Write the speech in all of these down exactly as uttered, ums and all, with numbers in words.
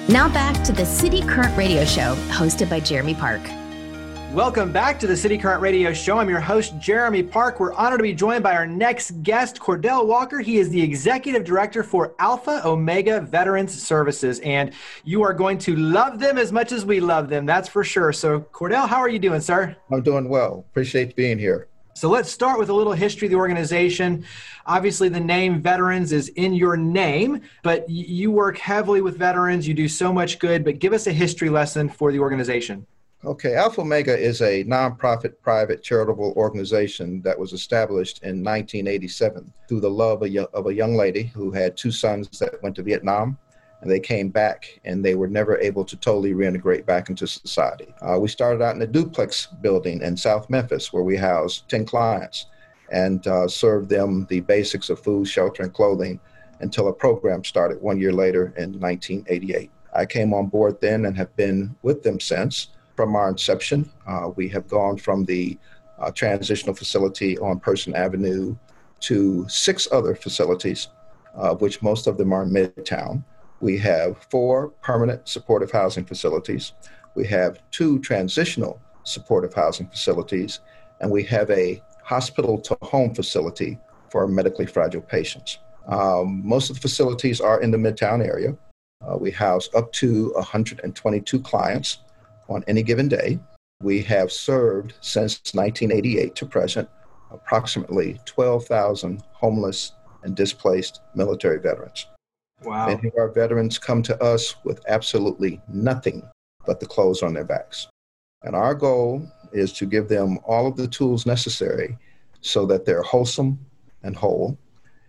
Now back to the City Current Radio Show, hosted by Jeremy Park. Welcome back to the City Current Radio Show. I'm your host, Jeremy Park. We're honored to be joined by our next guest, Cordell Walker. He is the Executive Director for Alpha Omega Veterans Services, and you are going to love them as much as we love them, that's for sure. So, Cordell, how are you doing, sir? I'm doing well. Appreciate being here. So let's start with a little history of the organization. Obviously, the name Veterans is in your name, but you work heavily with veterans. You do so much good, but give us a history lesson for the organization. Okay, Alpha Omega is a nonprofit, private, charitable organization that was established in nineteen eighty-seven through the love of a young lady who had two sons that went to Vietnam, and they came back, and they were never able to totally reintegrate back into society. Uh, we started out in a duplex building in South Memphis where we housed ten clients and uh, served them the basics of food, shelter, and clothing until a program started one year later in nineteen eighty-eight. I came on board then and have been with them since. From our inception, uh, we have gone from the uh, transitional facility on Person Avenue to six other facilities, uh, which most of them are in Midtown. We have four permanent supportive housing facilities. We have two transitional supportive housing facilities, and we have a hospital-to-home facility for medically fragile patients. Um, most of the facilities are in the Midtown area. Uh, we house up to one hundred twenty-two clients on any given day. We have served since nineteen eighty-eight to present approximately twelve thousand homeless and displaced military veterans. Wow. Many of our veterans come to us with absolutely nothing but the clothes on their backs. And our goal is to give them all of the tools necessary so that they're wholesome and whole.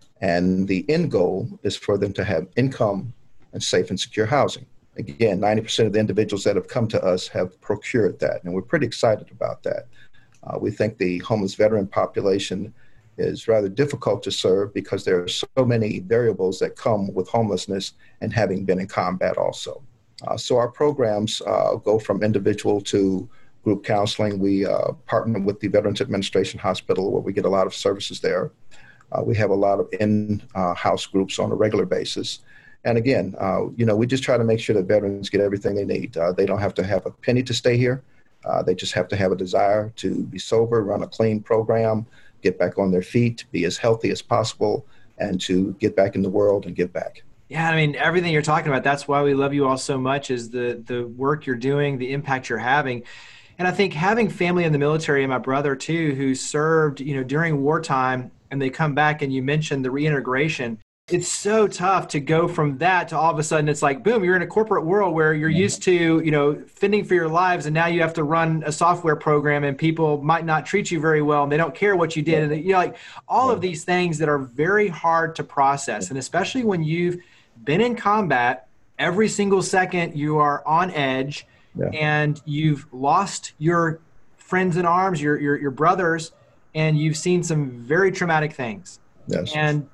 And the end goal is for them to have income and safe and secure housing. Again, ninety percent of the individuals that have come to us have procured that, and we're pretty excited about that. Uh, we think the homeless veteran population is rather difficult to serve because there are so many variables that come with homelessness and having been in combat also. Uh, so our programs uh, go from individual to group counseling. We uh, partner with the Veterans Administration Hospital where we get a lot of services there. Uh, we have a lot of in-house groups on a regular basis. And again, uh, you know, we just try to make sure that veterans get everything they need. Uh, they don't have to have a penny to stay here. Uh, they just have to have a desire to be sober, run a clean program, get back on their feet, be as healthy as possible, and to get back in the world and give back. Yeah, I mean, everything you're talking about, that's why we love you all so much, is the the work you're doing, the impact you're having. And I think having family in the military, and my brother too, who served, you know, during wartime, and they come back, and you mentioned the reintegration. It's so tough to go from that to all of a sudden it's like, boom, you're in a corporate world where you're used to, you know, fending for your lives. And now you have to run a software program and people might not treat you very well and they don't care what you did. And you know, like all of these things that are very hard to process. And especially when you've been in combat, every single second you are on edge yeah. and you've lost your friends in arms, your, your, your brothers, and you've seen some very traumatic things. Yes. And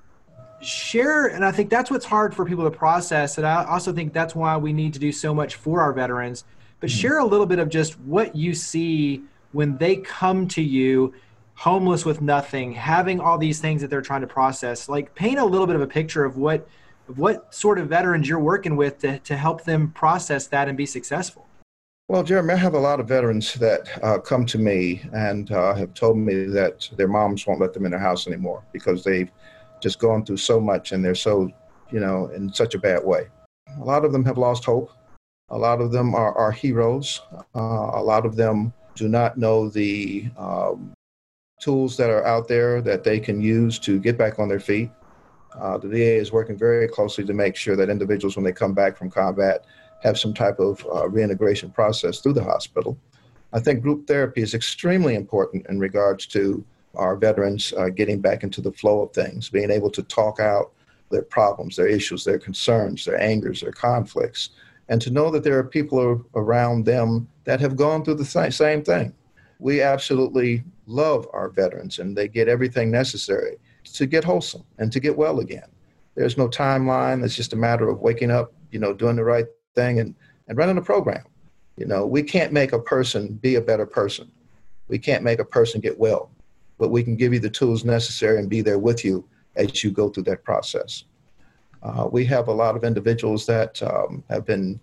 share, and I think that's what's hard for people to process, and I also think that's why we need to do so much for our veterans, but mm-hmm. share a little bit of just what you see when they come to you homeless with nothing, having all these things that they're trying to process. Like paint a little bit of a picture of what of what sort of veterans you're working with to, to help them process that and be successful. Well, Jeremy, I have a lot of veterans that uh, come to me and uh, have told me that their moms won't let them in their house anymore because they've just gone through so much and they're so, you know, in such a bad way. A lot of them have lost hope. A lot of them are, are heroes. Uh, a lot of them do not know the um, tools that are out there that they can use to get back on their feet. Uh, the V A is working very closely to make sure that individuals, when they come back from combat, have some type of uh, reintegration process through the hospital. I think group therapy is extremely important in regards to our veterans uh, getting back into the flow of things, being able to talk out their problems, their issues, their concerns, their angers, their conflicts, and to know that there are people around them that have gone through the same thing. We absolutely love our veterans, and they get everything necessary to get wholesome and to get well again. There's no timeline. It's just a matter of waking up, you know, doing the right thing and, and running a program. You know, we can't make a person be a better person. We can't make a person get well. But we can give you the tools necessary and be there with you as you go through that process. Uh, we have a lot of individuals that um, have been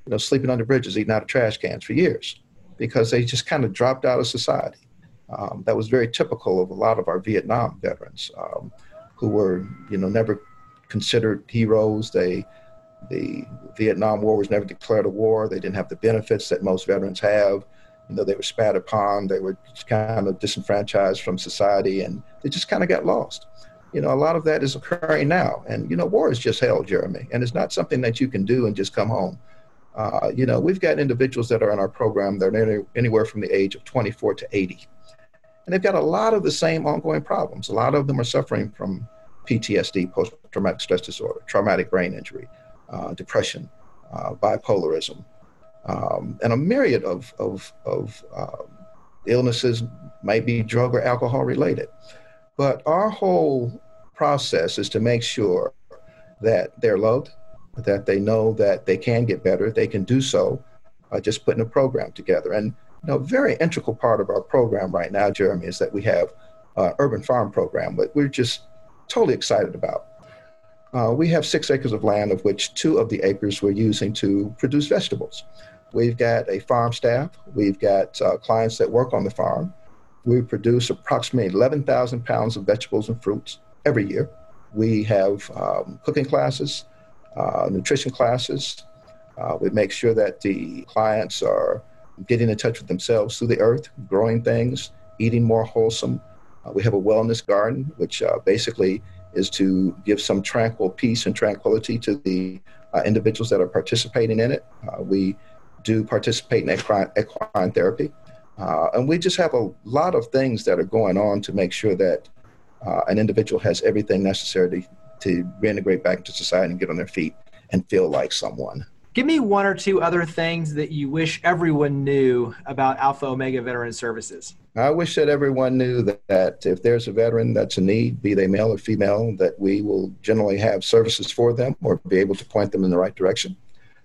you know, sleeping under bridges, eating out of trash cans for years because they just kind of dropped out of society. Um, that was very typical of a lot of our Vietnam veterans um, who were, you know, never considered heroes. They, the Vietnam War was never declared a war. They didn't have the benefits that most veterans have. You know, they were spat upon. They were just kind of disenfranchised from society, and they just kind of got lost. You know, a lot of that is occurring now. And, you know, war is just hell, Jeremy, and it's not something that you can do and just come home. Uh, you know, we've got individuals that are in our program that are any, anywhere from the age of twenty-four to eighty. And they've got a lot of the same ongoing problems. A lot of them are suffering from P T S D, post-traumatic stress disorder, traumatic brain injury, uh, depression, uh, bipolarism, um, and a myriad of, of, of uh, illnesses, might be drug or alcohol related. But our whole process is to make sure that they're loved, that they know that they can get better, they can do so, uh, just putting a program together. And you know, a very integral part of our program right now, Jeremy, is that we have an urban farm program, but we're just totally excited about. Uh, we have six acres of land, of which two of the acres we're using to produce vegetables. We've got a farm staff. We've got uh, clients that work on the farm. We produce approximately eleven thousand pounds of vegetables and fruits every year. We have um, cooking classes, uh, nutrition classes. Uh, we make sure that the clients are getting in touch with themselves through the earth, growing things, eating more wholesome. Uh, we have a wellness garden, which uh, basically is to give some tranquil peace and tranquility to the uh, individuals that are participating in it. Uh, we do participate in equine, equine therapy. Uh, and we just have a lot of things that are going on to make sure that uh, an individual has everything necessary to, to reintegrate back into society and get on their feet and feel like someone. Give me one or two other things that you wish everyone knew about Alpha Omega Veteran Services. I wish that everyone knew that, that if there's a veteran that's in need, be they male or female, that we will generally have services for them or be able to point them in the right direction.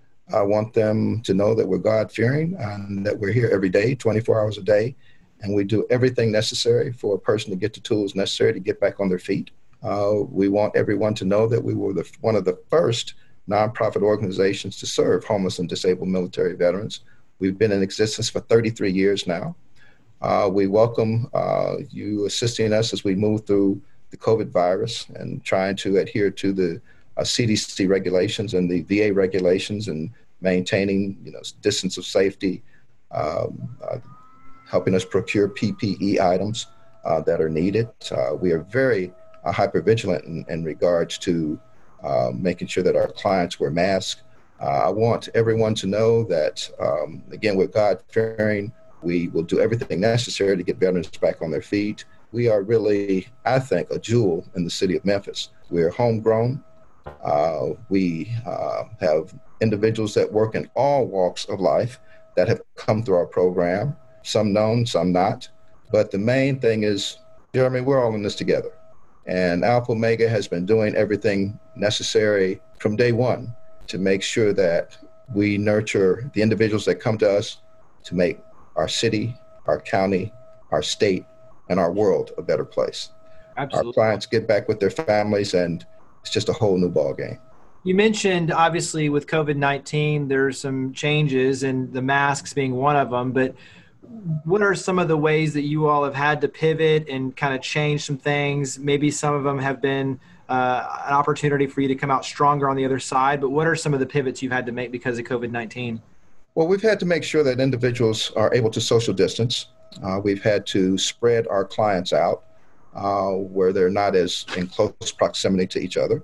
I want them to know that we're God-fearing and that we're here every day, twenty-four hours a day, and we do everything necessary for a person to get the tools necessary to get back on their feet. Uh, we want everyone to know that we were the, one of the first nonprofit organizations to serve homeless and disabled military veterans. We've been in existence for thirty-three years now. Uh, we welcome uh, you assisting us as we move through the COVID virus and trying to adhere to the uh, C D C regulations and the V A regulations and maintaining, you know, distance of safety, um, uh, helping us procure P P E items uh, that are needed. Uh, we are very uh, hypervigilant in, in regards to Uh, making sure that our clients wear masks. Uh, I want everyone to know that, um, again, we're God-fearing. We will do everything necessary to get veterans back on their feet. We are really, I think, a jewel in the city of Memphis. We're homegrown. Uh, we uh, have individuals that work in all walks of life that have come through our program, some known, some not. But the main thing is, Jeremy, we're all in this together. And Alpha Omega has been doing everything necessary from day one to make sure that we nurture the individuals that come to us to make our city, our county, our state, and our world a better place. Absolutely. Our clients get back with their families, and it's just a whole new ball game. You mentioned, obviously, with COVID nineteen, there's some changes, and the masks being one of them, but what are some of the ways that you all have had to pivot and kind of change some things? Maybe some of them have been uh, an opportunity for you to come out stronger on the other side, but what are some of the pivots you've had to make because of COVID nineteen? Well, we've had to make sure that individuals are able to social distance. Uh, we've had to spread our clients out uh, where they're not as in close proximity to each other.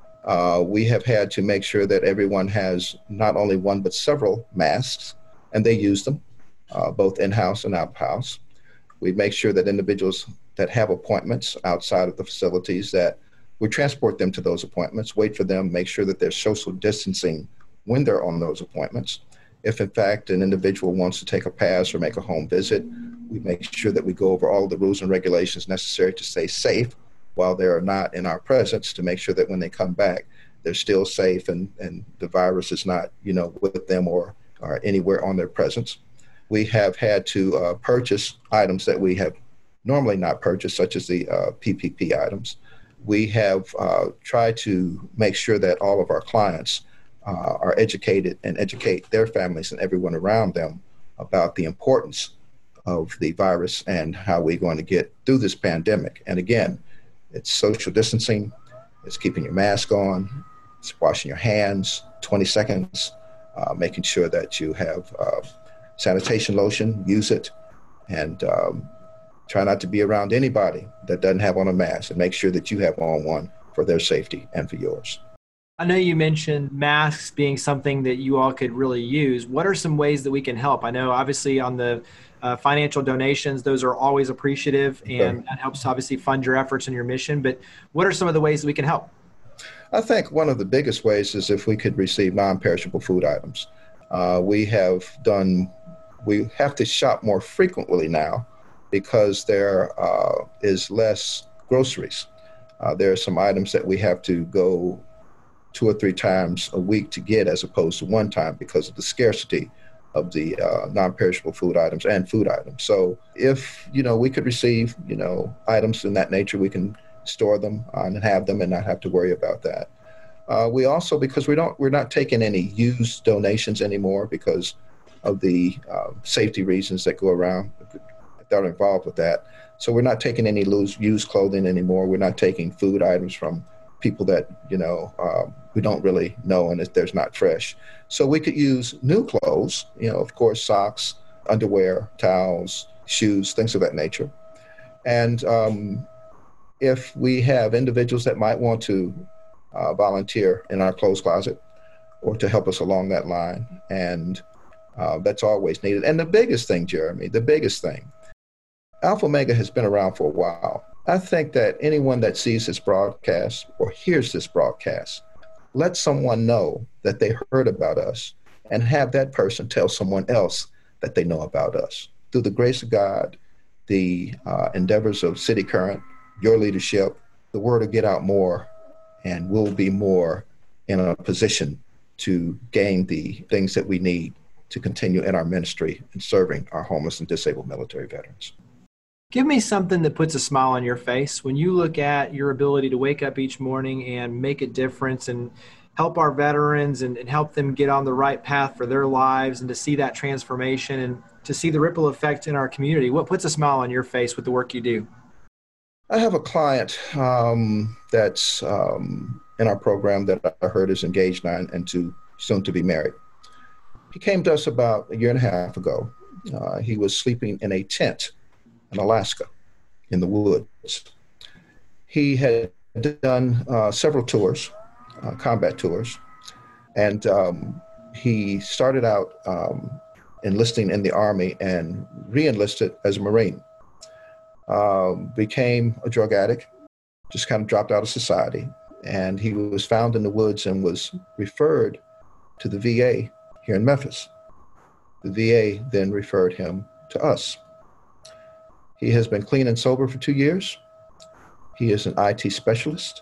Uh, we have had to make sure that everyone has not only one but several masks, and they use them. Uh, both in-house and out-house. We make sure that individuals that have appointments outside of the facilities, that we transport them to those appointments, wait for them, make sure that they're social distancing when they're on those appointments. If in fact an individual wants to take a pass or make a home visit, we make sure that we go over all the rules and regulations necessary to stay safe while they are not in our presence, to make sure that when they come back, they're still safe and, and the virus is not, you know, with them or, or anywhere on their presence. We have had to uh, purchase items that we have normally not purchased, such as the uh, P P P items. We have uh, tried to make sure that all of our clients uh, are educated and educate their families and everyone around them about the importance of the virus and how we're going to get through this pandemic. And again, it's social distancing, it's keeping your mask on, it's washing your hands twenty seconds, uh, making sure that you have uh, sanitation lotion, use it, and um, try not to be around anybody that doesn't have on a mask, and make sure that you have on one for their safety and for yours. I know you mentioned masks being something that you all could really use. What are some ways that we can help? I know obviously on the uh, financial donations, those are always appreciative, and that helps obviously fund your efforts and your mission. But what are some of the ways that we can help? I think one of the biggest ways is if we could receive non-perishable food items. Uh, we have done, we have to shop more frequently now because there uh, is less groceries. Uh, there are some items that we have to go two or three times a week to get as opposed to one time because of the scarcity of the uh, non-perishable food items and food items. So if, you know, we could receive, you know, items in that nature, we can store them and have them and not have to worry about that. Uh, we also, because we don't, we're not taking any used donations anymore because of the uh, safety reasons that go around that are involved with that. So we're not taking any loose used clothing anymore. We're not taking food items from people that, you know, uh, we don't really know and if there's not fresh. So we could use new clothes, you know, of course, socks, underwear, towels, shoes, things of that nature. And um, if we have individuals that might want to uh, volunteer in our clothes closet or to help us along that line, and uh, that's always needed. And the biggest thing, Jeremy, the biggest thing, Alpha Omega has been around for a while. I think that anyone that sees this broadcast or hears this broadcast, let someone know that they heard about us and have that person tell someone else that they know about us. Through the grace of God, the uh, endeavors of City Current, your leadership, the word will get out more, and we'll be more in a position to gain the things that we need to continue in our ministry and serving our homeless and disabled military veterans. Give me something that puts a smile on your face when you look at your ability to wake up each morning and make a difference and help our veterans and, and help them get on the right path for their lives, and to see that transformation and to see the ripple effect in our community. What puts a smile on your face with the work you do? I have a client um, that's um, in our program that I heard is engaged now and to soon to be married. He came to us about a year and a half ago. Uh, he was sleeping in a tent in Alaska, in the woods. He had done uh, several tours, uh, combat tours, and um, he started out um, enlisting in the Army and re-enlisted as a Marine. Um, became a drug addict, just kind of dropped out of society, and he was found in the woods and was referred to the V A here in Memphis. The V A then referred him to us. He has been clean and sober for two years. He is an I T specialist.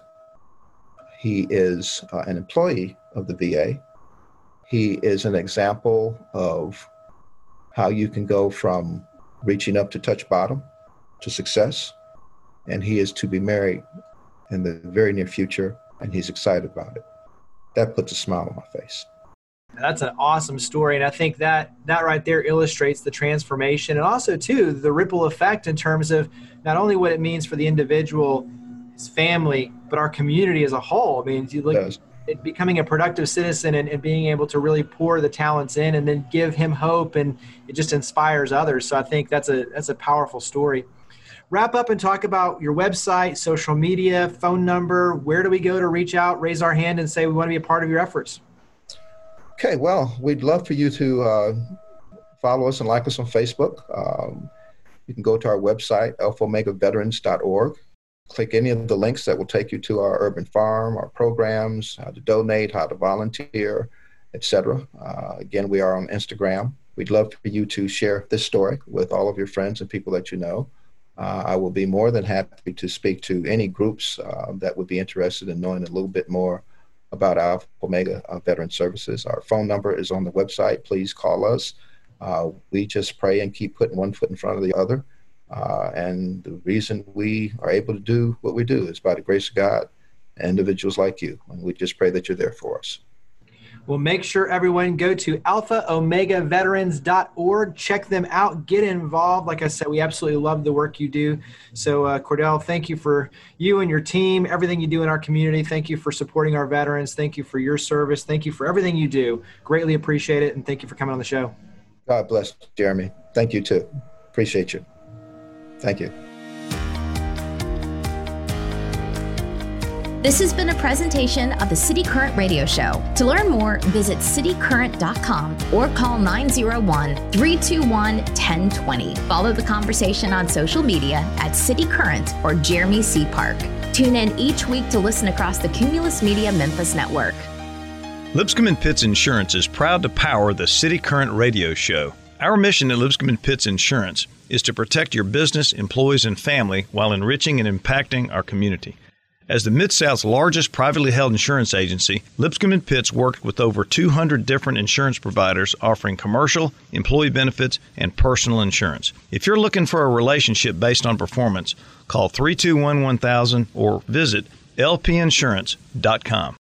He is uh, an employee of the V A. He is an example of how you can go from reaching up to touch bottom to success. And he is to be married in the very near future, and he's excited about it. That puts a smile on my face. That's an awesome story. And I think that that right there illustrates the transformation, and also too, the ripple effect in terms of not only what it means for the individual, his family, but our community as a whole. I mean, you look at becoming a productive citizen and, and being able to really pour the talents in and then give him hope, and it just inspires others. So I think that's a, that's a powerful story. Wrap up and talk about your website, social media, phone number. Where do we go to reach out, raise our hand, and say we want to be a part of your efforts? Okay, well, we'd love for you to uh, follow us and like us on Facebook. Um, you can go to our website, alpha omega veterans dot org. Click any of the links that will take you to our urban farm, our programs, how to donate, how to volunteer, et cetera. Uh, again, we are on Instagram. We'd love for you to share this story with all of your friends and people that you know. Uh, I will be more than happy to speak to any groups uh, that would be interested in knowing a little bit more about Alpha Omega uh, Veteran Services. Our phone number is on the website. Please call us. Uh, we just pray and keep putting one foot in front of the other. Uh, and the reason we are able to do what we do is by the grace of God and individuals like you. And we just pray that you're there for us. Well, make sure everyone go to alpha omega veterans dot org. Check them out. Get involved. Like I said, we absolutely love the work you do. So, uh, Cordell, thank you for you and your team, everything you do in our community. Thank you for supporting our veterans. Thank you for your service. Thank you for everything you do. Greatly appreciate it, and thank you for coming on the show. God bless, Jeremy. Thank you, too. Appreciate you. Thank you. This has been a presentation of the City Current Radio Show. To learn more, visit city current dot com or call nine oh one, three two one, one oh two oh. Follow the conversation on social media at City Current or Jeremy C. Park. Tune in each week to listen across the Cumulus Media Memphis network. Lipscomb and Pitts Insurance is proud to power the City Current Radio Show. Our mission at Lipscomb and Pitts Insurance is to protect your business, employees, and family while enriching and impacting our community. As the Mid-South's largest privately held insurance agency, Lipscomb and Pitts worked with over two hundred different insurance providers offering commercial, employee benefits, and personal insurance. If you're looking for a relationship based on performance, call three two one, one thousand or visit L P insurance dot com.